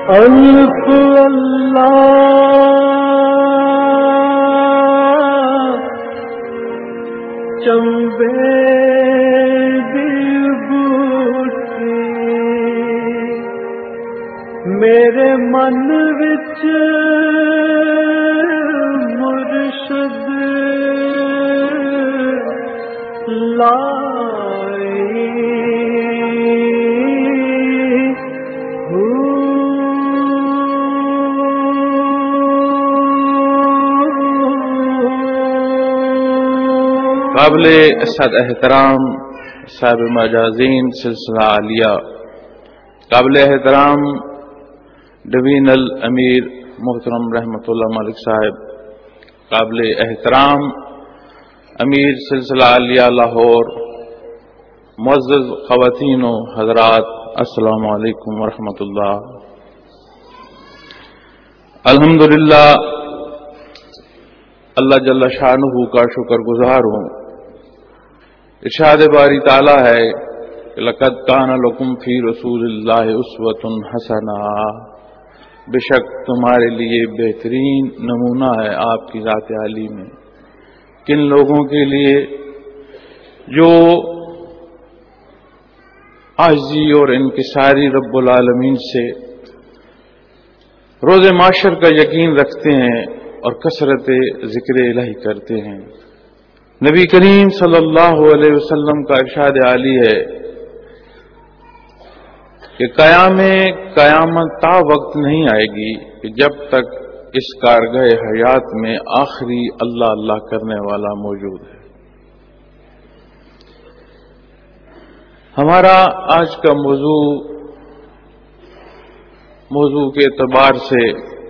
الف اللہ چمبے دی بوٹی میرے من وچ مرشد قابل اسد احترام صاحب مجازین سلسلہ عالیہ، قابل احترام ڈویژنل امیر محترم رحمت اللہ ملک صاحب، قابل احترام امیر سلسلہ عالیہ لاہور، معزز خواتین و حضرات، السلام علیکم ورحمۃ اللہ۔ الحمدللہ اللہ جل شانہ کا شکر گزار ہوں۔ ارشاد باری تعالیٰ ہے کہ لقد کان لکم فی رسول اللہ اسوۃ حسنہ، بے شک تمہارے لیے بہترین نمونہ ہے آپ کی ذات عالی میں، کن لوگوں کے لیے جو عاجزی اور انکساری رب العالمین سے روز معاشر کا یقین رکھتے ہیں اور کثرت ذکر الہی کرتے ہیں۔ نبی کریم صلی اللہ علیہ وسلم کا ارشاد عالی ہے کہ قیامت تا وقت نہیں آئے گی کہ جب تک اس کارگاہ حیات میں آخری اللہ اللہ کرنے والا موجود ہے۔ ہمارا آج کا موضوع کے اعتبار سے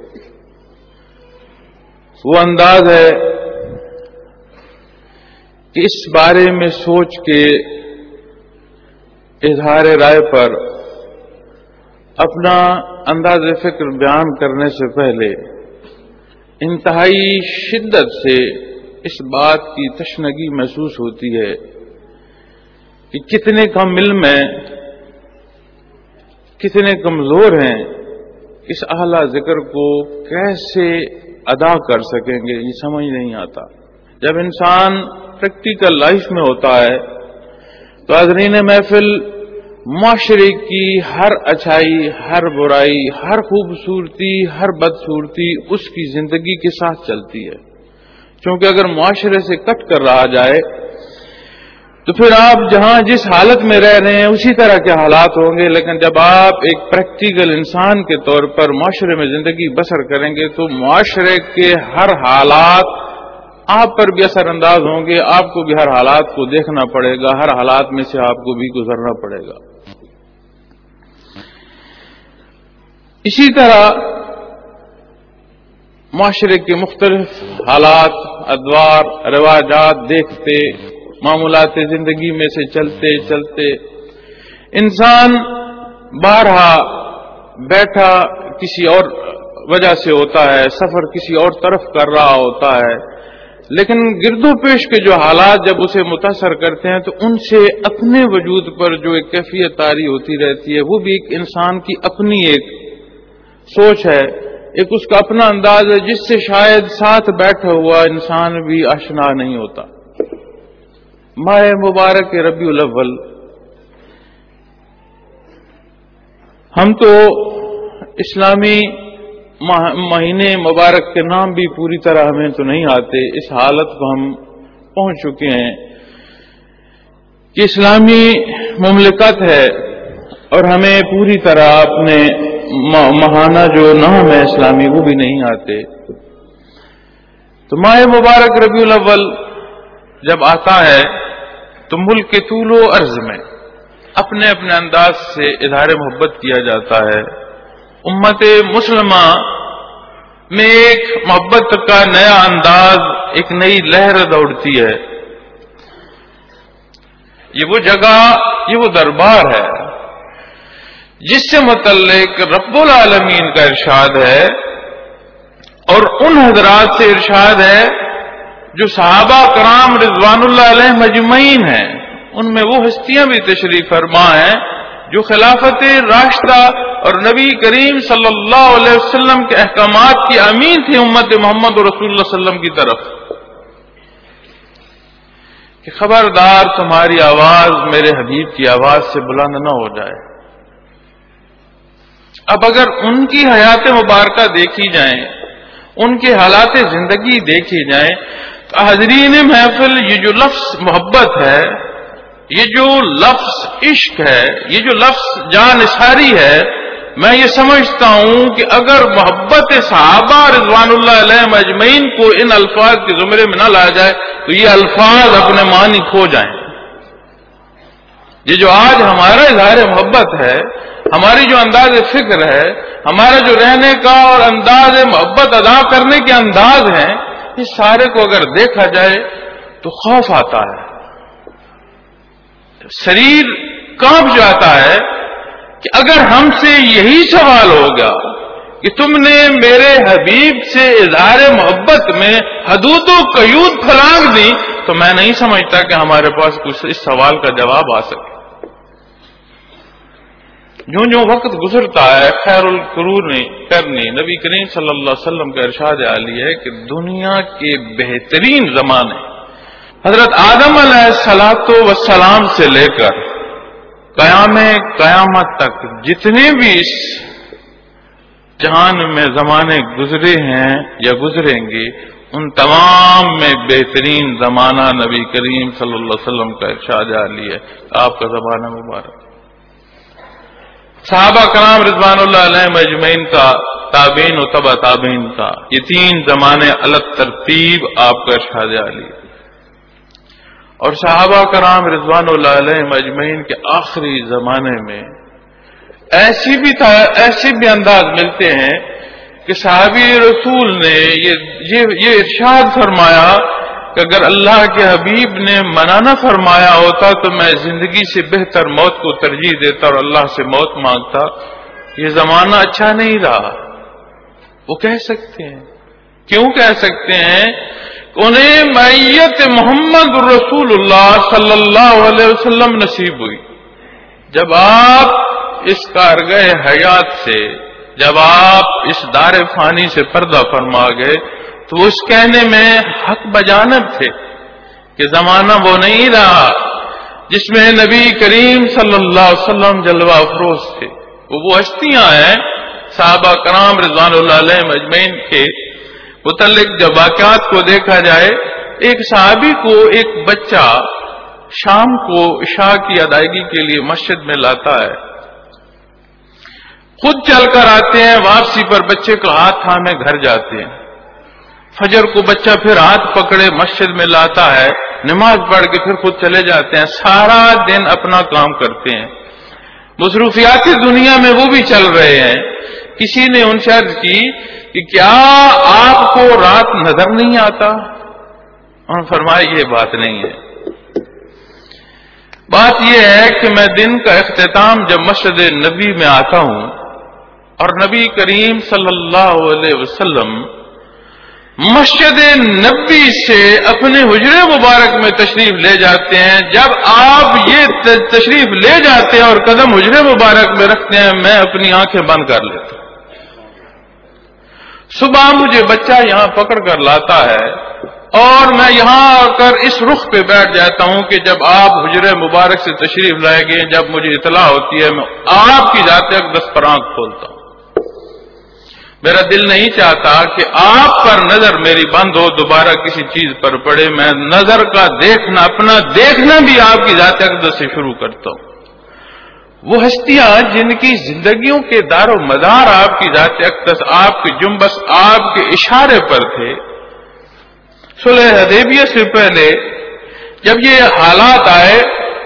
وہ انداز ہے کہ اس بارے میں سوچ کے اظہار رائے پر اپنا انداز فکر بیان کرنے سے پہلے انتہائی شدت سے اس بات کی تشنگی محسوس ہوتی ہے کہ کتنے کم علم ہیں، کتنے کمزور ہیں، اس اعلیٰ ذکر کو کیسے ادا کر سکیں گے، یہ سمجھ نہیں آتا۔ جب انسان پریکٹیکل لائف میں ہوتا ہے تو حاضرین محفل معاشرے کی ہر اچھائی، ہر برائی، ہر خوبصورتی، ہر بدصورتی اس کی زندگی کے ساتھ چلتی ہے، کیونکہ اگر معاشرے سے کٹ کر رہا جائے تو پھر آپ جہاں جس حالت میں رہ رہے ہیں اسی طرح کے حالات ہوں گے، لیکن جب آپ ایک پریکٹیکل انسان کے طور پر معاشرے میں زندگی بسر کریں گے تو معاشرے کے ہر حالات آپ پر بھی اثر انداز ہوں گے، آپ کو بھی ہر حالات کو دیکھنا پڑے گا، ہر حالات میں سے آپ کو بھی گزرنا پڑے گا۔ اسی طرح معاشرے کے مختلف حالات، ادوار، رواجات دیکھتے، معمولات زندگی میں سے چلتے چلتے انسان بارہا بیٹھا کسی اور وجہ سے ہوتا ہے، سفر کسی اور طرف کر رہا ہوتا ہے، لیکن گرد و پیش کے جو حالات جب اسے متاثر کرتے ہیں تو ان سے اپنے وجود پر جو ایک کیفیت طاری ہوتی رہتی ہے، وہ بھی ایک انسان کی اپنی ایک سوچ ہے، ایک اس کا اپنا انداز ہے جس سے شاید ساتھ بیٹھا ہوا انسان بھی آشنا نہیں ہوتا۔ ماہ مبارک ربیع الاول، ہم تو اسلامی مہینے مبارک کے نام بھی پوری طرح ہمیں تو نہیں آتے، اس حالت کو ہم پہنچ چکے ہیں کہ اسلامی مملکت ہے اور ہمیں پوری طرح اپنے ماہانہ جو نام ہے اسلامی وہ بھی نہیں آتے۔ تو ماہ مبارک ربیع الاول جب آتا ہے تو ملک کے طول و عرض میں اپنے اپنے انداز سے اظہار محبت کیا جاتا ہے۔ امت مسلمہ میں ایک محبت کا نیا انداز، ایک نئی لہر دوڑتی ہے۔ یہ وہ جگہ، یہ وہ دربار ہے جس سے متعلق رب العالمین کا ارشاد ہے اور ان حضرات سے ارشاد ہے جو صحابہ کرام رضوان اللہ علیہ مجمعین ہیں، ان میں وہ ہستیاں بھی تشریف فرما ہیں جو خلافت راشدہ اور نبی کریم صلی اللہ علیہ وسلم کے احکامات کی امین تھی امت محمد رسول اللہ صلی اللہ علیہ وسلم کی طرف کہ خبردار تمہاری آواز میرے حبیب کی آواز سے بلند نہ ہو جائے. اب اگر ان کی حیات مبارکہ دیکھی جائیں، ان کے حالات زندگی دیکھی جائیں، تو حاضرین محفل یہ جو لفظ محبت ہے، یہ جو لفظ عشق ہے، یہ جو لفظ جان نثاری ہے، میں یہ سمجھتا ہوں کہ اگر محبت صحابہ رضوان اللہ علیہم اجمعین کو ان الفاظ کے زمرے میں نہ لایا جائے تو یہ الفاظ اپنے معنی کھو جائیں. یہ جو آج ہمارا اظہار محبت ہے، ہماری جو انداز فکر ہے، ہمارا جو رہنے کا اور انداز محبت ادا کرنے کے انداز ہیں، اس سارے کو اگر دیکھا جائے تو خوف آتا ہے، شریر کانپ جاتا ہے کہ اگر ہم سے یہی سوال ہوگا کہ تم نے میرے حبیب سے اظہار محبت میں حدود و قیود پھلانگ دی تو میں نہیں سمجھتا کہ ہمارے پاس کچھ اس سوال کا جواب آ سکے. جو جو وقت گزرتا ہے خیر القرون کرنی، نبی کریم صلی اللہ علیہ وسلم کا ارشاد عالی ہے کہ دنیا کے بہترین زمانے حضرت آدم علیہ الصلوۃ والسلام سے لے کر قیامت تک جتنے بھی اس جہان میں زمانے گزرے ہیں یا گزریں گے، ان تمام میں بہترین زمانہ نبی کریم صلی اللہ علیہ وسلم کا ارشاد عالی ہے. آپ کا زمانہ مبارک، صحابہ کرام رضوان اللہ علیہم اجمعین کا، تابعین و تبع تابعین کا، یہ تین زمانے الگ ترتیب آپ کا ارشاد عالی ہے. اور صحابہ کرام رضوان اللہ علیہم اجمعین کے آخری زمانے میں ایسے بھی انداز ملتے ہیں کہ صحابی رسول نے یہ ارشاد فرمایا کہ اگر اللہ کے حبیب نے منع نہ فرمایا ہوتا تو میں زندگی سے بہتر موت کو ترجیح دیتا اور اللہ سے موت مانگتا. یہ زمانہ اچھا نہیں رہا. وہ کہہ سکتے ہیں، کیوں کہہ سکتے ہیں؟ انہیں معیت محمد رسول اللہ صلی اللہ علیہ وسلم نصیب ہوئی. جب آپ اس کارگاہ حیات سے، جب آپ اس دار فانی سے پردہ فرما گئے تو اس کہنے میں حق بجانب تھے کہ زمانہ وہ نہیں رہا جس میں نبی کریم صلی اللہ علیہ وسلم جلوہ افروز تھے. وہ ہستیاں ہیں صحابہ کرام رضوان اللہ علیہم اجمعین کے متعلق جب واقعات کو دیکھا جائے، ایک صحابی کو ایک بچہ شام کو عشاء کی ادائیگی کے لیے مسجد میں لاتا ہے، خود چل کر آتے ہیں، واپسی پر بچے کو ہاتھ تھامے گھر جاتے ہیں. فجر کو بچہ پھر ہاتھ پکڑے مسجد میں لاتا ہے، نماز پڑھ کے پھر خود چلے جاتے ہیں. سارا دن اپنا کام کرتے ہیں، مصروفیات دنیا میں وہ بھی چل رہے ہیں. کسی نے ان سے عرض کی کہ کیا آپ کو رات نظر نہیں آتا؟ انہوں نے فرمایا یہ بات نہیں ہے، بات یہ ہے کہ میں دن کا اختتام جب مسجد نبی میں آتا ہوں اور نبی کریم صلی اللہ علیہ وسلم مسجد نبی سے اپنے حجرے مبارک میں تشریف لے جاتے ہیں، جب آپ یہ تشریف لے جاتے ہیں اور قدم حجرے مبارک میں رکھتے ہیں، میں اپنی آنکھیں بند کر لیتا ہوں. صبح مجھے بچہ یہاں پکڑ کر لاتا ہے اور میں یہاں آ کر اس رخ پہ بیٹھ جاتا ہوں کہ جب آپ حجرے مبارک سے تشریف لائے گئے، جب مجھے اطلاع ہوتی ہے میں آپ کی ذات اقدس پر آنکھ کھولتا ہوں. میرا دل نہیں چاہتا کہ آپ پر نظر میری بند ہو، دوبارہ کسی چیز پر پڑے. میں نظر کا دیکھنا، اپنا دیکھنا بھی آپ کی ذات اقدس سے شروع کرتا ہوں. وہ ہستیاں جن کی زندگیوں کے دار و مدار آپ کی ذات اقدس، آپ کے جنبش، آپ کے اشارے پر تھے. صلح حدیبیہ سے پہلے جب یہ حالات آئے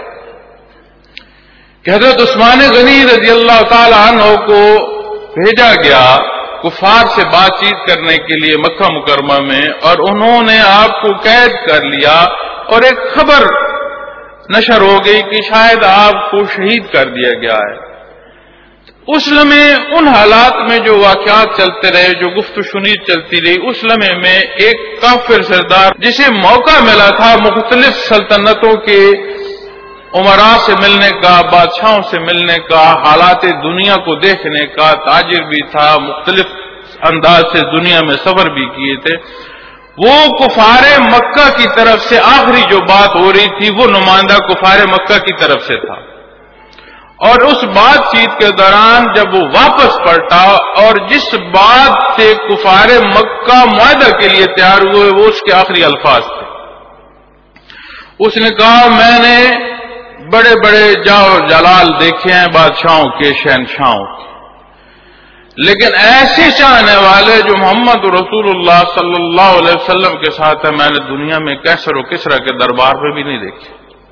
کہ حضرت عثمان غنی رضی اللہ تعالی عنہ کو بھیجا گیا کفار سے بات چیت کرنے کے لیے مکہ مکرمہ میں، اور انہوں نے آپ کو قید کر لیا اور ایک خبر نشر ہو گئی کہ شاید آپ کو شہید کر دیا گیا ہے. اس لمحے ان حالات میں جو واقعات چلتے رہے، جو گفت و شنید چلتی رہی، اس لمحے میں ایک کافر سردار جسے موقع ملا تھا مختلف سلطنتوں کے عمراء سے ملنے کا، بادشاہوں سے ملنے کا، حالات دنیا کو دیکھنے کا، تاجر بھی تھا، مختلف انداز سے دنیا میں سفر بھی کیے تھے. وہ کفار مکہ کی طرف سے آخری جو بات ہو رہی تھی وہ نمائندہ کفار مکہ کی طرف سے تھا. اور اس بات چیت کے دوران جب وہ واپس پلٹا اور جس بات سے کفار مکہ معاہدہ کے لیے تیار ہوئے وہ اس کے آخری الفاظ تھے. اس نے کہا میں نے بڑے بڑے جاہ و جلال دیکھے ہیں بادشاہوں کے، شہنشاہوں کے، لیکن ایسے چاہنے والے جو محمد رسول اللہ صلی اللہ علیہ وسلم کے ساتھ ہے میں نے دنیا میں کیسر و کسرا کے دربار پہ بھی نہیں دیکھے.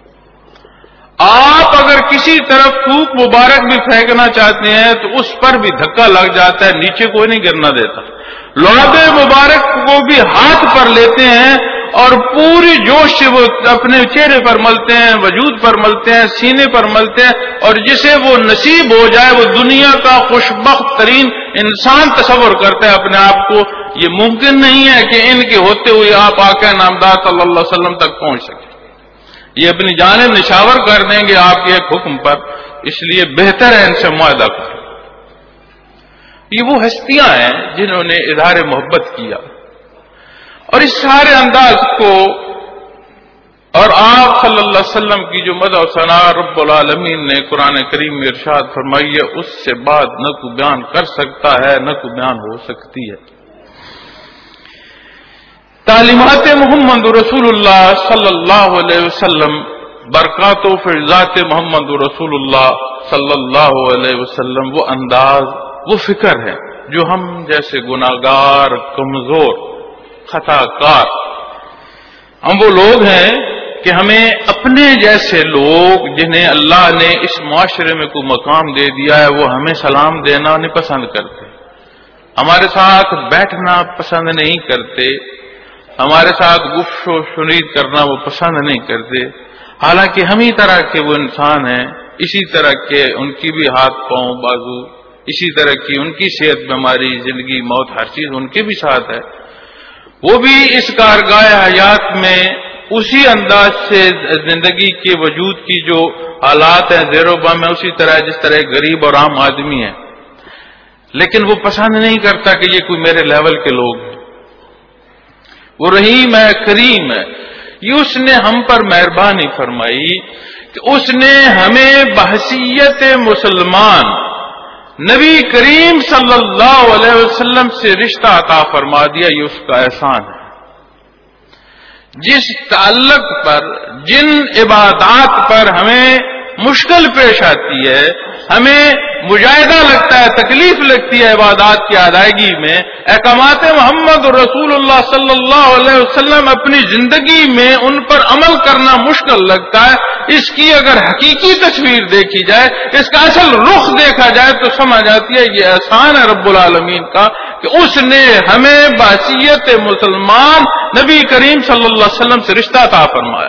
آپ اگر کسی طرف تھوک مبارک بھی پھینکنا چاہتے ہیں تو اس پر بھی دھکا لگ جاتا ہے، نیچے کوئی نہیں گرنا دیتا. لعاب مبارک کو بھی ہاتھ پر لیتے ہیں اور پوری جوش سے وہ اپنے چہرے پر ملتے ہیں، وجود پر ملتے ہیں، سینے پر ملتے ہیں، اور جسے وہ نصیب ہو جائے وہ دنیا کا خوشبخت ترین انسان تصور کرتا ہے اپنے آپ کو. یہ ممکن نہیں ہے کہ ان کے ہوتے ہوئے آپ آقا نامدار صلی اللہ علیہ وسلم تک پہنچ سکیں. یہ اپنی جانب نشاور کر دیں گے آپ کے ایک حکم پر، اس لیے بہتر ہے ان سے معاہدہ کریں. یہ وہ ہستیاں ہیں جنہوں نے اظہار محبت کیا، اور اس سارے انداز کو اور آپ صلی اللہ علیہ وسلم کی جو مدح و ثنا رب العالمین نے قرآن کریم میں ارشاد فرمائی ہے اس سے بات نہ کوئی بیان کر سکتا ہے نہ کوئی بیان ہو سکتی ہے. تعلیمات محمد رسول اللہ صلی اللہ علیہ وسلم، برکات و فیضات محمد رسول اللہ صلی اللہ علیہ وسلم، وہ انداز، وہ فکر ہے جو ہم جیسے گناہگار، کمزور، خطا کار، ہم وہ لوگ ہیں کہ ہمیں اپنے جیسے لوگ جنہیں اللہ نے اس معاشرے میں کوئی مقام دے دیا ہے وہ ہمیں سلام دینا نہیں پسند کرتے، ہمارے ساتھ بیٹھنا پسند نہیں کرتے، ہمارے ساتھ گفتگو و شنید کرنا وہ پسند نہیں کرتے. حالانکہ ہم ہی طرح کے وہ انسان ہیں، اسی طرح کے ان کی بھی ہاتھ پاؤں بازو، اسی طرح کی ان کی صحت، بیماری، زندگی، موت، ہر چیز ان کے بھی ساتھ ہے. وہ بھی اس کارگاہ حیات میں اسی انداز سے زندگی کے وجود کی جو حالات ہیں زیر و بم ہے اسی طرح جس طرح غریب اور عام آدمی ہے، لیکن وہ پسند نہیں کرتا کہ یہ کوئی میرے لیول کے لوگ ہیں. وہ رحیم ہے، کریم ہے. یہ اس نے ہم پر مہربانی فرمائی کہ اس نے ہمیں بحیثیت مسلمان نبی کریم صلی اللہ علیہ وسلم سے رشتہ عطا فرما دیا. یہ اس کا احسان ہے. جس تعلق پر، جن عبادات پر ہمیں مشکل پیش آتی ہے، ہمیں مجاہدہ لگتا ہے، تکلیف لگتی ہے عبادات کی ادائیگی میں، احکامات محمد رسول اللہ صلی اللہ علیہ وسلم اپنی زندگی میں ان پر عمل کرنا مشکل لگتا ہے. اس کی اگر حقیقی تصویر دیکھی جائے، اس کا اصل رخ دیکھا جائے تو سمجھ آتی ہے یہ احسان ہے رب العالمین کا کہ اس نے ہمیں بحیثیت مسلمان نبی کریم صلی اللہ علیہ وسلم سے رشتہ عطا فرمایا.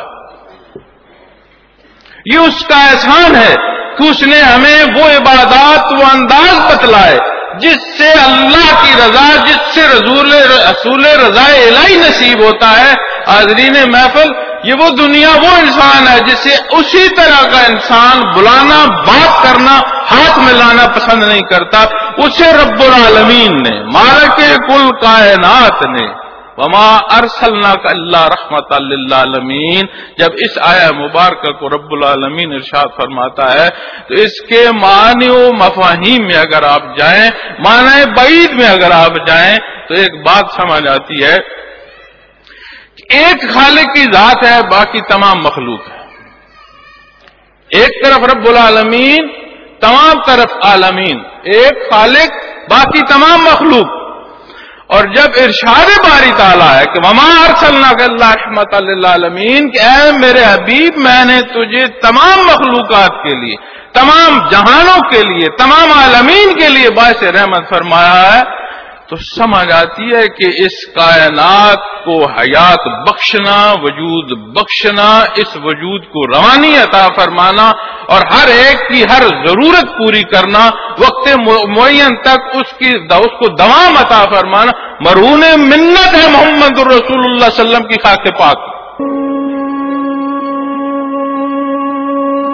یہ اس کا احسان ہے کہ اس نے ہمیں وہ عبادات، وہ انداز بتلائے جس سے اللہ کی رضا، جس سے رسول رضا الہی نصیب ہوتا ہے. حاضرین محفل، یہ وہ دنیا، وہ انسان ہے جسے اسی طرح کا انسان بلانا، بات کرنا، ہاتھ ملانا پسند نہیں کرتا. اسے رب العالمین نے، مالک کل کائنات نے، وما ارسلناک الا رحمۃ للعالمین، جب اس آیہ مبارکہ کو رب العالمین ارشاد فرماتا ہے تو اس کے معنی و مفاہیم میں اگر آپ جائیں، معنی بعید میں اگر آپ جائیں تو ایک بات سمجھ آتی ہے کہ ایک خالق کی ذات ہے، باقی تمام مخلوق ہے. ایک طرف رب العالمین، تمام طرف عالمین، ایک خالق باقی تمام مخلوق. اور جب ارشاد باری تعالیٰ ہے کہ وما ارسلناک الا رحمۃ للعالمین، کہ اے میرے حبیب میں نے تجھے تمام مخلوقات کے لیے، تمام جہانوں کے لیے، تمام عالمین کے لیے باعث رحمت فرمایا ہے، تو سمجھ آتی ہے کہ اس کائنات کو حیات بخشنا، وجود بخشنا، اس وجود کو روانی عطا فرمانا اور ہر ایک کی ہر ضرورت پوری کرنا، وقت معین تک اس کو دوام عطا فرمانا، مرہون منت ہے محمد الرسول اللہ صلی اللہ علیہ وسلم کی خاک پاک.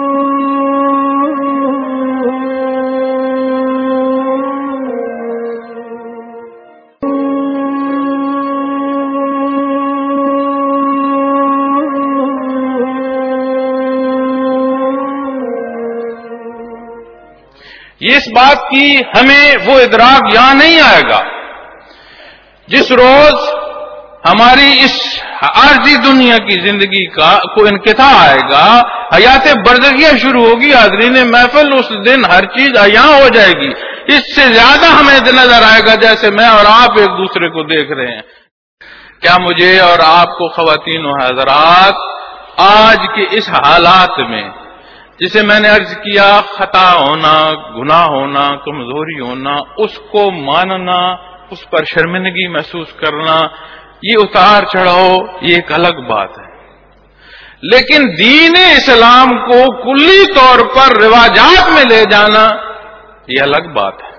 یہ اس بات کی ہمیں وہ ادراک یہاں نہیں آئے گا جس روز ہماری اس عارضی دنیا کی زندگی کا کو انقطاع آئے گا، حیات برزخیہ شروع ہوگی۔ حاضرین محفل، اس دن ہر چیز عیاں ہو جائے گی، اس سے زیادہ ہمیں نظر آئے گا جیسے میں اور آپ ایک دوسرے کو دیکھ رہے ہیں۔ کیا مجھے اور آپ کو خواتین و حضرات آج کے اس حالات میں، جسے میں نے عرض کیا خطا ہونا، گناہ ہونا، کمزوری ہونا، اس کو ماننا، اس پر شرمندگی محسوس کرنا، یہ اتار چڑھاؤ، یہ ایک الگ بات ہے، لیکن دین اسلام کو کلی طور پر رواجات میں لے جانا یہ الگ بات ہے۔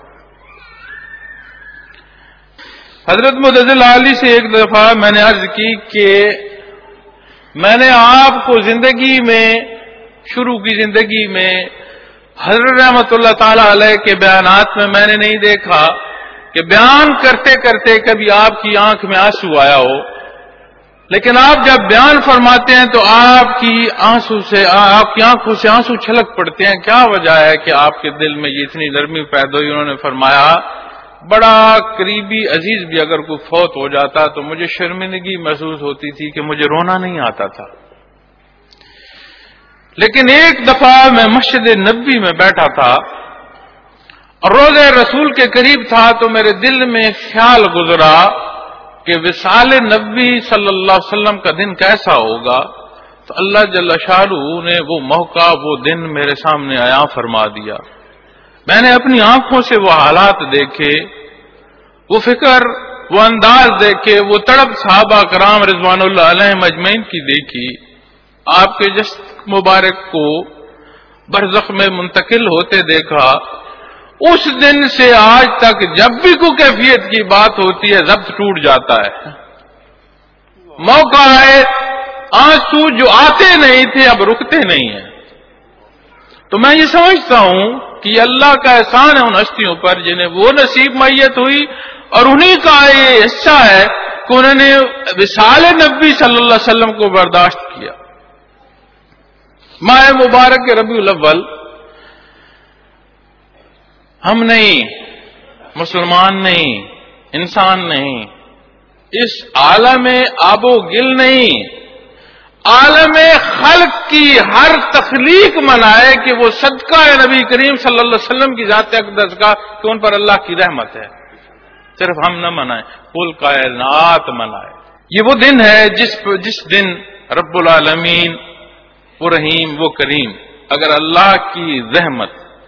حضرت متضل علی سے ایک دفعہ میں نے عرض کی کہ میں نے آپ کو زندگی میں، شروع کی زندگی میں حضرت رحمت اللہ تعالی علیہ کے بیانات میں نے نہیں دیکھا کہ بیان کرتے کرتے کبھی آپ کی آنکھ میں آنسو آیا ہو، لیکن آپ جب بیان فرماتے ہیں تو آپ کی آنسو سے، آپ کی آنکھوں سے آنسو چھلک پڑتے ہیں۔ کیا وجہ ہے کہ آپ کے دل میں یہ اتنی نرمی پیدا ہوئی؟ انہوں نے فرمایا بڑا قریبی عزیز بھی اگر کوئی فوت ہو جاتا تو مجھے شرمندگی محسوس ہوتی تھی کہ مجھے رونا نہیں آتا تھا، لیکن ایک دفعہ میں مسجد نبوی میں بیٹھا تھا اور روضہ رسول کے قریب تھا تو میرے دل میں خیال گزرا کہ وصال نبی صلی اللہ علیہ وسلم کا دن کیسا ہوگا، تو اللہ جل شانہ نے وہ موقع، وہ دن میرے سامنے عیاں فرما دیا۔ میں نے اپنی آنکھوں سے وہ حالات دیکھے، وہ فکر، وہ انداز دیکھے، وہ تڑپ صحابہ کرام رضوان اللہ علیہم اجمعین کی دیکھی، آپ کے جسد مبارک کو برزخ میں منتقل ہوتے دیکھا۔ اس دن سے آج تک جب بھی کوئی کیفیت کی بات ہوتی ہے ضبط ٹوٹ جاتا ہے۔ موقع ہے، آنسو جو آتے نہیں تھے اب رکتے نہیں ہیں۔ تو میں یہ سمجھتا ہوں کہ یہ اللہ کا احسان ہے ان ہستیوں پر جنہیں وہ نصیب میت ہوئی، اور انہی کا یہ حصہ ہے کہ انہوں نے وصال نبی صلی اللہ علیہ وسلم کو برداشت کیا۔ ماہ مبارک ربیع الاول ہم نہیں، مسلمان نہیں، انسان نہیں، اس عالم آب و گل نہیں، عالم خلق کی ہر تخلیق منائے کہ وہ صدقہ نبی کریم صلی اللہ علیہ وسلم کی ذات اقدس کا، کہ ان پر اللہ کی رحمت ہے، صرف ہم نہ منائیں، کل کائنات منائے۔ یہ وہ دن ہے جس دن رب العالمین، وہ رحیم، وہ کریم، اگر اللہ کی رحمت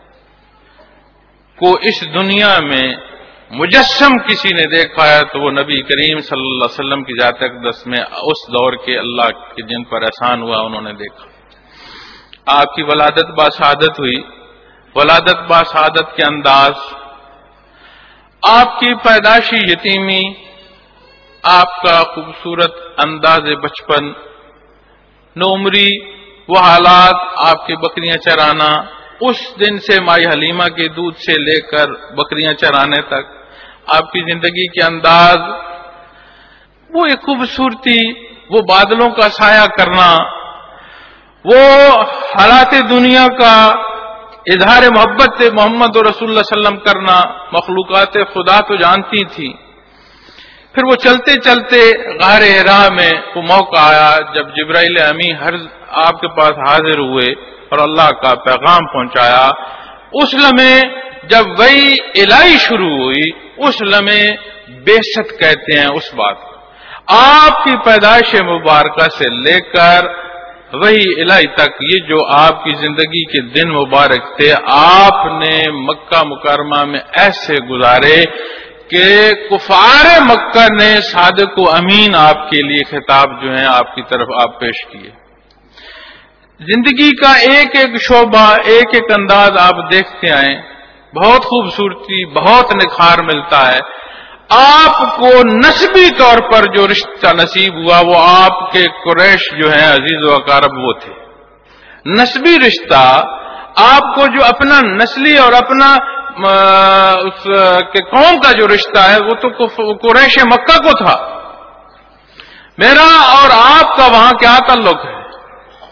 کو اس دنیا میں مجسم کسی نے دیکھا ہے تو وہ نبی کریم صلی اللہ علیہ وسلم کی ذات اقدس میں اس دور کے اللہ کے جن پر احسان ہوا انہوں نے دیکھا۔ آپ کی ولادت باسعادت ہوئی، ولادت باسعادت کے انداز، آپ کی پیدائشی یتیمی، آپ کا خوبصورت انداز بچپن، نوعمری، وہ حالات، آپ کے بکریاں چرانا، اس دن سے مائی حلیمہ کے دودھ سے لے کر بکریاں چرانے تک آپ کی زندگی کے انداز، وہ ایک خوبصورتی، وہ بادلوں کا سایہ کرنا، وہ حالات دنیا کا اظہار محبت سے محمد رسول اللہ صلی اللہ علیہ وسلم کرنا، مخلوقات خدا تو جانتی تھی۔ پھر وہ چلتے چلتے غار حرا میں وہ موقع آیا جب جبرائیل امین آپ کے پاس حاضر ہوئے اور اللہ کا پیغام پہنچایا۔ اس لمحے جب وحی الہی شروع ہوئی، اس لمحے بعثت کہتے ہیں اس بات کو، آپ کی پیدائش مبارکہ سے لے کر وحی الہی تک، یہ جو آپ کی زندگی کے دن مبارک تھے، آپ نے مکہ مکرمہ میں ایسے گزارے کہ کفار مکہ نے صادق و امین آپ کے لیے خطاب جو ہیں آپ کی طرف آپ پیش کیے۔ زندگی کا ایک ایک شعبہ، ایک ایک انداز آپ دیکھتے آئیں، بہت خوبصورتی، بہت نکھار ملتا ہے۔ آپ کو نسبی طور پر جو رشتہ نصیب ہوا وہ آپ کے قریش جو ہیں عزیز و اقارب وہ تھے۔ نسبی رشتہ آپ کو جو اپنا نسلی اور اپنا اس کے قوم کا جو رشتہ ہے وہ تو قریش مکہ کو تھا۔ میرا اور آپ کا وہاں کیا تعلق ہے؟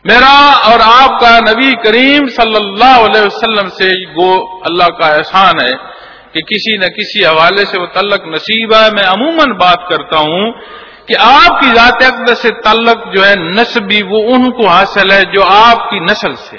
میرا اور آپ کا نبی کریم صلی اللہ علیہ وسلم سے گو اللہ کا احسان ہے کہ کسی نہ کسی حوالے سے وہ تعلق نصیب ہے. میں عموماً بات کرتا ہوں کہ آپ کی ذات اقدس سے تعلق جو ہے نسبی وہ ان کو حاصل ہے جو آپ کی نسل سے.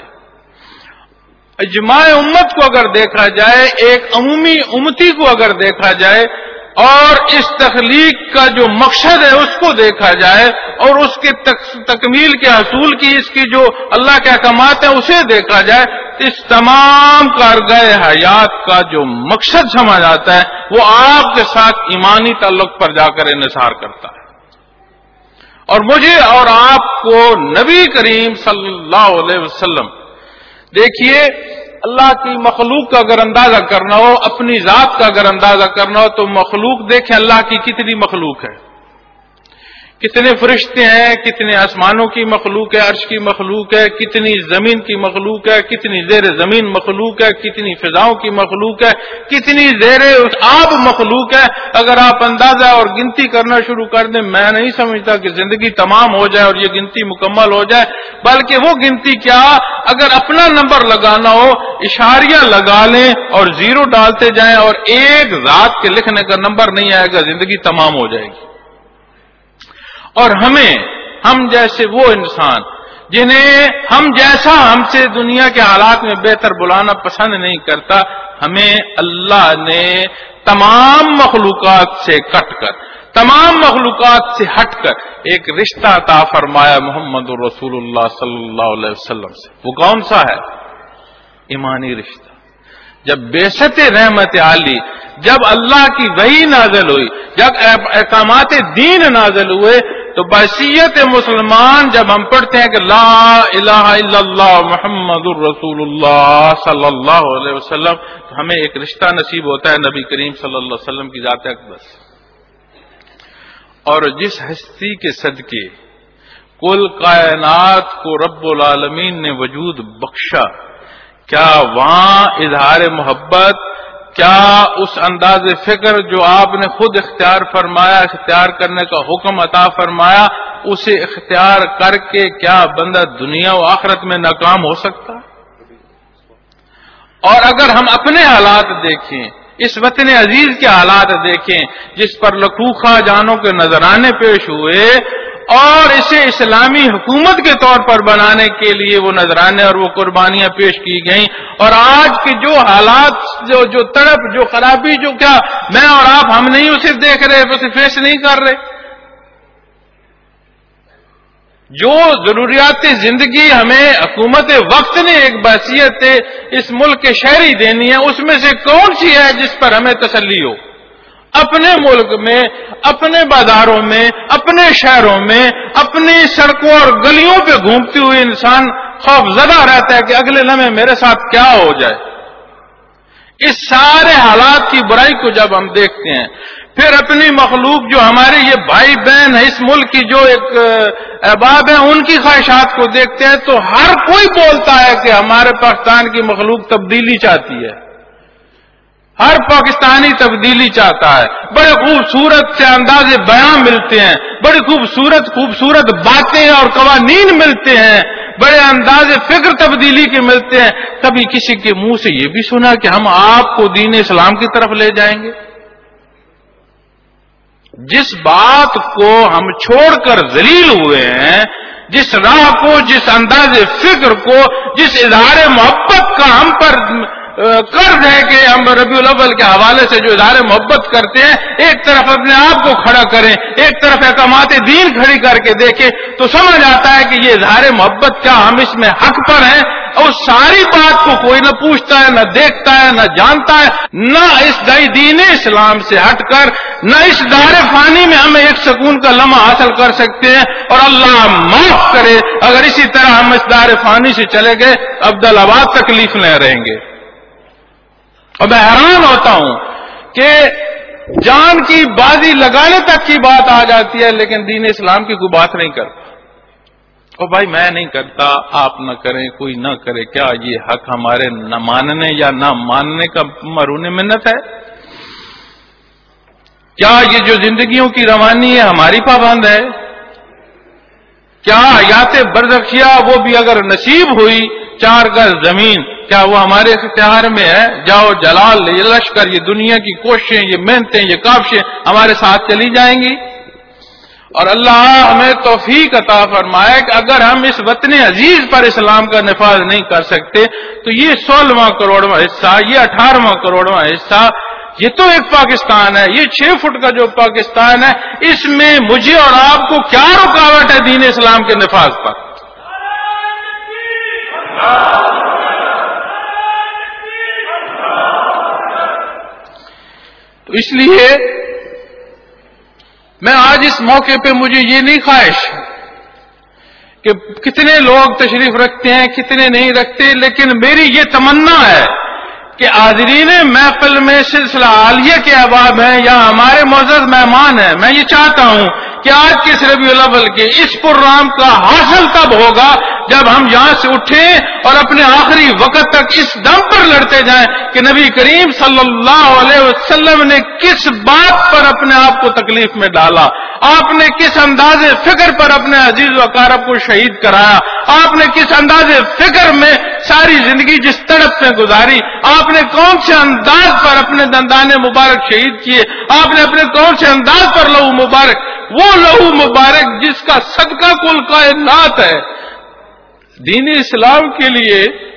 اجماع امت کو اگر دیکھا جائے، ایک عمومی امتی کو اگر دیکھا جائے اور اس تخلیق کا جو مقصد ہے اس کو دیکھا جائے اور اس کے تکمیل کے حصول کی اس کی جو اللہ کے احکامات ہیں اسے دیکھا جائے، اس تمام کارگاہ حیات کا جو مقصد سمجھ آتا ہے وہ آپ کے ساتھ ایمانی تعلق پر جا کر انحصار کرتا ہے. اور مجھے اور آپ کو نبی کریم صلی اللہ علیہ وسلم، دیکھیے اللہ کی مخلوق کا اگر اندازہ کرنا ہو، اپنی ذات کا اگر اندازہ کرنا ہو تو مخلوق دیکھیں اللہ کی کتنی مخلوق ہے، کتنے فرشتے ہیں، کتنے آسمانوں کی مخلوق ہے، عرش کی مخلوق ہے، کتنی زمین کی مخلوق ہے، کتنی زیر زمین مخلوق ہے، کتنی فضاؤں کی مخلوق ہے، کتنی زیر آب مخلوق ہے. اگر آپ اندازہ اور گنتی کرنا شروع کر دیں، میں نہیں سمجھتا کہ زندگی تمام ہو جائے اور یہ گنتی مکمل ہو جائے. بلکہ وہ گنتی کیا، اگر اپنا نمبر لگانا ہو اشاریہ لگا لیں اور زیرو ڈالتے جائیں اور ایک ذات کے لکھنے کا نمبر نہیں آئے گا، زندگی تمام ہو جائے گی. اور ہم جیسے وہ انسان جنہیں ہم جیسا ہم سے دنیا کے حالات میں بہتر بلانا پسند نہیں کرتا، ہمیں اللہ نے تمام مخلوقات سے کٹ کر، تمام مخلوقات سے ہٹ کر ایک رشتہ عطا فرمایا محمد رسول اللہ صلی اللہ علیہ وسلم سے. وہ کون سا ہے؟ ایمانی رشتہ. جب بعثت رحمت عالی، جب اللہ کی وحی نازل ہوئی، جب احکامات دین نازل ہوئے، تو بحیثیت مسلمان جب ہم پڑھتے ہیں کہ لا الہ الا اللہ محمد الرسول اللہ صلی اللہ علیہ وسلم، تو ہمیں ایک رشتہ نصیب ہوتا ہے نبی کریم صلی اللہ علیہ وسلم کی ذات اقدس. اور جس ہستی کے صدقے کل کائنات کو رب العالمین نے وجود بخشا، کیا وہاں اظہار محبت، کیا اس انداز فکر جو آپ نے خود اختیار فرمایا، اختیار کرنے کا حکم عطا فرمایا، اسے اختیار کر کے کیا بندہ دنیا و آخرت میں ناکام ہو سکتا؟ اور اگر ہم اپنے حالات دیکھیں، اس وطن عزیز کے حالات دیکھیں جس پر لکھوخا جانوں کے نذرانے پیش ہوئے اور اسے اسلامی حکومت کے طور پر بنانے کے لیے وہ نذرانے اور وہ قربانیاں پیش کی گئیں، اور آج کے جو حالات، جو تڑپ، جو خرابی، جو کیا میں اور آپ ہم نہیں اسے دیکھ رہے، اسے فیس نہیں کر رہے. جو ضروریات زندگی ہمیں حکومت وقت نے ایک بحثیت اس ملک کے شہری دینی ہے، اس میں سے کون سی ہے جس پر ہمیں تسلی ہو؟ اپنے ملک میں، اپنے بازاروں میں، اپنے شہروں میں، اپنی سڑکوں اور گلیوں پہ گھومتے ہوئے انسان خوف زدہ رہتا ہے کہ اگلے لمحے میرے ساتھ کیا ہو جائے. اس سارے حالات کی برائی کو جب ہم دیکھتے ہیں، پھر اپنی مخلوق جو ہمارے یہ بھائی بہن ہے اس ملک کی، جو ایک احباب ہیں، ان کی خواہشات کو دیکھتے ہیں تو ہر کوئی بولتا ہے کہ ہمارے پاکستان کی مخلوق تبدیلی چاہتی ہے. ہر پاکستانی تبدیلی چاہتا ہے. بڑے خوبصورت سے انداز بیان ملتے ہیں، بڑی خوبصورت باتیں اور قوانین ملتے ہیں، بڑے انداز فکر تبدیلی کے ملتے ہیں. کبھی کسی کے منہ سے یہ بھی سنا کہ ہم آپ کو دین اسلام کی طرف لے جائیں گے. جس بات کو ہم چھوڑ کر ذلیل ہوئے ہیں، جس راہ کو، جس انداز فکر کو، جس اظہار محبت کا ہم پر قرض ہے کہ ہم ربیع الاول کے حوالے سے جو اظہار محبت کرتے ہیں، ایک طرف اپنے آپ کو کھڑا کریں، ایک طرف احکامات دین کھڑی کر کے دیکھیں تو سمجھ آتا ہے کہ یہ اظہار محبت کیا ہم اس میں حق پر ہیں. اور ساری بات کو کوئی نہ پوچھتا ہے، نہ دیکھتا ہے، نہ جانتا ہے، نہ اس دین اسلام سے ہٹ کر، نہ اس دار فانی میں ہم ایک سکون کا لمحہ حاصل کر سکتے ہیں. اور اللہ معاف کرے اگر اسی طرح ہم اس دار فانی سے چلے گئے، عبدالآباد تکلیف میں رہیں گے. اور میں حیران ہوتا ہوں کہ جان کی بازی لگانے تک کی بات آ جاتی ہے لیکن دین اسلام کی کوئی بات نہیں کرتا. اور بھائی میں نہیں کرتا، آپ نہ کریں، کوئی نہ کرے، کیا یہ حق ہمارے نہ ماننے یا نہ ماننے کا مرہون منت ہے؟ کیا یہ جو زندگیوں کی روانی ہے ہماری پابند ہے؟ کیا حیات برزخیہ وہ بھی اگر نصیب ہوئی 4 گز زمین، کیا وہ ہمارے اختیار میں ہے؟ جاؤ جلال، یہ لشکر، یہ دنیا کی کوششیں، یہ محنتیں، یہ کاوشیں ہمارے ساتھ چلی جائیں گی؟ اور اللہ ہمیں توفیق عطا فرمائے کہ اگر ہم اس وطن عزیز پر اسلام کا نفاذ نہیں کر سکتے تو یہ 16واں کروڑواں حصہ، یہ 18واں کروڑواں حصہ، یہ تو ایک پاکستان ہے، یہ 6 فٹ کا جو پاکستان ہے، اس میں مجھے اور آپ کو کیا رکاوٹ ہے دین اسلام کے نفاذ پر؟ تو اس لیے میں آج اس موقع پہ مجھے یہ نہیں خواہش کہ کتنے لوگ تشریف رکھتے ہیں کتنے نہیں رکھتے، لیکن میری یہ تمنا ہے کہ حاضرین محفل میں سلسلہ عالیہ کے احباب ہیں یا ہمارے معزز مہمان ہیں، میں یہ چاہتا ہوں کہ آج کے اس ربیع الاول کے اس پروگرام کا حاصل تب ہوگا جب ہم یہاں سے اٹھیں اور اپنے آخری وقت تک اس دم پر لڑتے جائیں کہ نبی کریم صلی اللہ علیہ وسلم نے کس بات پر اپنے آپ کو تکلیف میں ڈالا، آپ نے کس انداز فکر پر اپنے عزیز و اقارب کو شہید کرایا، آپ نے کس انداز فکر میں ساری زندگی جس تڑپ میں گزاری، آپ نے کون سے انداز پر اپنے دندان مبارک شہید کیے، آپ نے اپنے کون سے انداز پر لہو مبارک، وہ لہو مبارک جس کا صدقہ کل کائنات ہے دین اسلام کے لیے۔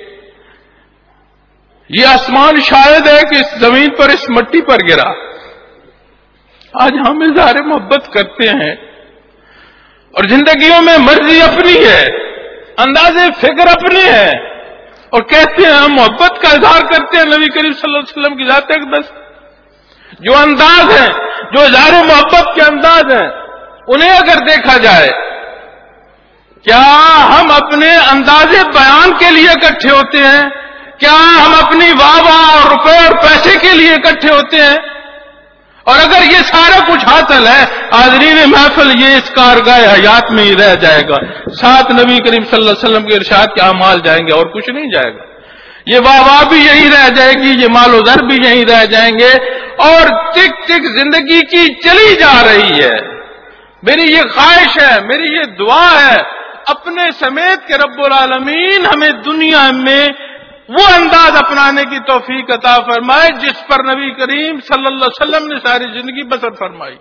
یہ آسمان شاہد ہے کہ اس زمین پر اس مٹی پر گرا۔ آج ہم اظہار محبت کرتے ہیں اور زندگیوں میں مرضی اپنی ہے، انداز فکر اپنے ہے، اور کہتے ہیں ہم محبت کا اظہار کرتے ہیں نبی کریم صلی اللہ علیہ وسلم کی ذات اقدس۔ جو انداز ہیں، جو اظہار محبت کے انداز ہیں، انہیں اگر دیکھا جائے، کیا ہم اپنے انداز بیان کے لیے اکٹھے ہوتے ہیں؟ کیا ہم اپنی واہ واہ اور روپے اور پیسے کے لیے اکٹھے ہوتے ہیں؟ اور اگر یہ سارا کچھ حاصل ہے، حاضرین محفل، یہ اس کارگاہ حیات میں ہی رہ جائے گا، ساتھ نبی کریم صلی اللہ علیہ وسلم کے ارشاد کے اعمال جائیں گے اور کچھ نہیں جائے گا۔ یہ واہ واہ بھی یہی رہ جائے گی، یہ مال و زر بھی یہی رہ جائیں گے، اور ٹک ٹک زندگی کی چلی جا رہی ہے۔ میری یہ خواہش ہے، میری یہ دعا ہے اپنے سمیت کہ رب العالمین ہمیں دنیا میں وہ انداز اپنانے کی توفیق عطا فرمائے جس پر نبی کریم صلی اللہ علیہ وسلم نے ساری زندگی بسر فرمائی،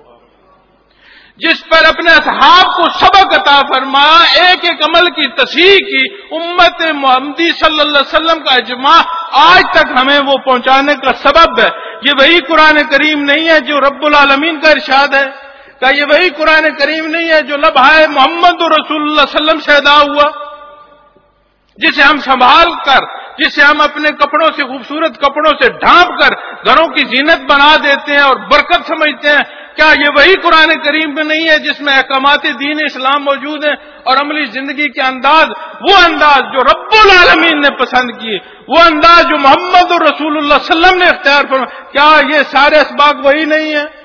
جس پر اپنے اصحاب کو سبق عطا فرمایا، ایک ایک عمل کی تصحیح کی، امت محمدی صلی اللہ علیہ وسلم کا اجماع آج تک ہمیں وہ پہنچانے کا سبب ہے۔ یہ وہی قرآن کریم نہیں ہے جو رب العالمین کا ارشاد ہے؟ کیا یہ وہی قرآن کریم نہیں ہے جو لبھائے محمد رسول اللہ صلی اللہ علیہ وسلم سے ادا ہوا، جسے ہم سنبھال کر، جسے ہم اپنے کپڑوں سے، خوبصورت کپڑوں سے ڈھانپ کر گھروں کی زینت بنا دیتے ہیں اور برکت سمجھتے ہیں؟ کیا یہ وہی قرآن کریم میں نہیں ہے جس میں احکامات دین اسلام موجود ہیں اور عملی زندگی کے انداز، وہ انداز جو رب العالمین نے پسند کیے، وہ انداز جو محمد رسول اللہ صلی اللہ علیہ وسلم نے اختیار فرمایا؟ کیا یہ سارے اسباق وہی نہیں ہیں؟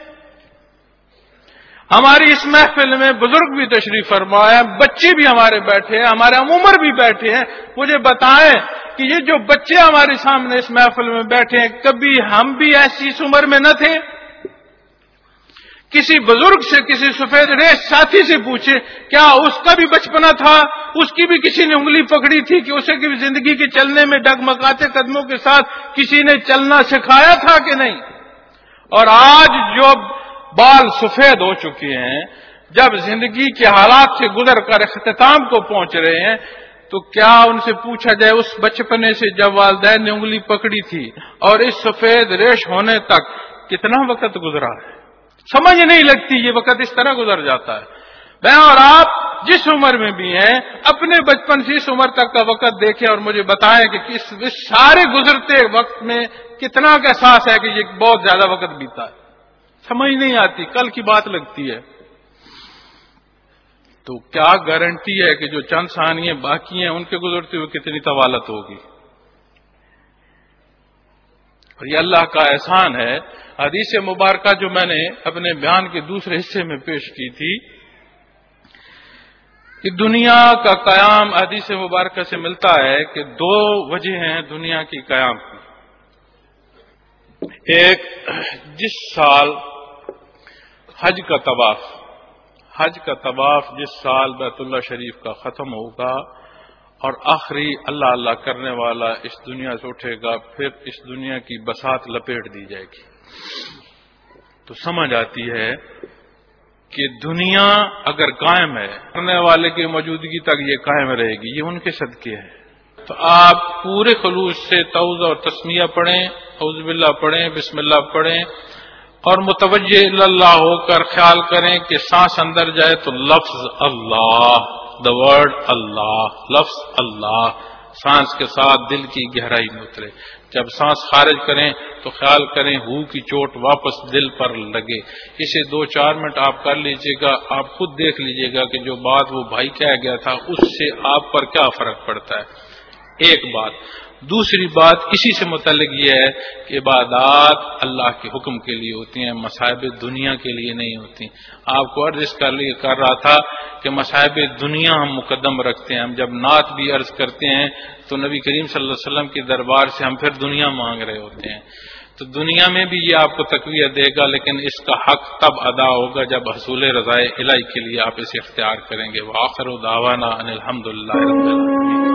ہماری اس محفل میں بزرگ بھی تشریف فرمایا، بچے بھی ہمارے بیٹھے ہیں، ہمارے ہم عمر بھی بیٹھے ہیں۔ مجھے بتائیں کہ یہ جو بچے ہمارے سامنے اس محفل میں بیٹھے ہیں، کبھی ہم بھی ایسی اس عمر میں نہ تھے؟ کسی بزرگ سے، کسی سفید ریش ساتھی سے پوچھے، کیا اس کا بھی بچپنا تھا؟ اس کی بھی کسی نے انگلی پکڑی تھی کہ اسے بھی زندگی کے چلنے میں ڈگمگاتے قدموں کے ساتھ کسی نے چلنا سکھایا تھا کہ نہیں؟ اور آج جو بال سفید ہو چکے ہیں، جب زندگی کے حالات سے گزر کر اختتام کو پہنچ رہے ہیں، تو کیا ان سے پوچھا جائے اس بچپنے سے جب والدین نے انگلی پکڑی تھی اور اس سفید ریش ہونے تک کتنا وقت گزرا ہے؟ سمجھ نہیں لگتی، یہ وقت اس طرح گزر جاتا ہے۔ میں اور آپ جس عمر میں بھی ہیں، اپنے بچپن سے اس عمر تک کا وقت دیکھیں اور مجھے بتائیں کہ اس سارے گزرتے وقت میں کتنا کا احساس ہے کہ یہ بہت زیادہ وقت بیتا ہے۔ سمجھ نہیں آتی، کل کی بات لگتی ہے۔ تو کیا گارنٹی ہے کہ جو چند ثانیے باقی ہیں ان کے گزرتے ہوئے کتنی طوالت ہوگی؟ اور یہ اللہ کا احسان ہے۔ حدیث مبارکہ جو میں نے اپنے بیان کے دوسرے حصے میں پیش کی تھی کہ دنیا کا قیام حدیث مبارکہ سے ملتا ہے کہ 2 وجہ ہیں دنیا کی قیام کی۔ ایک، جس سال حج کا طواف، حج کا طواف جس سال بیت اللہ شریف کا ختم ہوگا اور آخری اللہ اللہ کرنے والا اس دنیا سے اٹھے گا، پھر اس دنیا کی بساط لپیٹ دی جائے گی، تو سمجھ آتی ہے کہ دنیا اگر قائم ہے، کرنے والے کی موجودگی تک یہ قائم رہے گی، یہ ان کے صدقے ہے۔ تو آپ پورے خلوص سے توبہ اور تسمیہ پڑھیں، اعوذ باللہ پڑھیں، بسم اللہ پڑھیں، اور متوجہ اللہ ہو کر خیال کریں کہ سانس اندر جائے تو لفظ اللہ، دا ورڈ اللہ، لفظ اللہ سانس کے ساتھ دل کی گہرائی میں اترے۔ جب سانس خارج کریں تو خیال کریں ہو کی چوٹ واپس دل پر لگے۔ اسے 2-4 منٹ آپ کر لیجئے گا، آپ خود دیکھ لیجئے گا کہ جو بات وہ بھائی کہہ گیا تھا اس سے آپ پر کیا فرق پڑتا ہے۔ ایک بات۔ دوسری بات اسی سے متعلق یہ ہے کہ عبادات اللہ کے حکم کے لیے ہوتی ہیں، مصائب دنیا کے لیے نہیں ہوتی۔ آپ کو عرض کر رہا تھا کہ مصائب دنیا ہم مقدم رکھتے ہیں، ہم جب نعت بھی عرض کرتے ہیں تو نبی کریم صلی اللہ علیہ وسلم کے دربار سے ہم پھر دنیا مانگ رہے ہوتے ہیں، تو دنیا میں بھی یہ آپ کو تقویت دے گا، لیکن اس کا حق تب ادا ہوگا جب حصول رضائے الہی کے لیے آپ اسے اختیار کریں گے۔ وآخر دعوانا ان الحمد للہ رب العالمین۔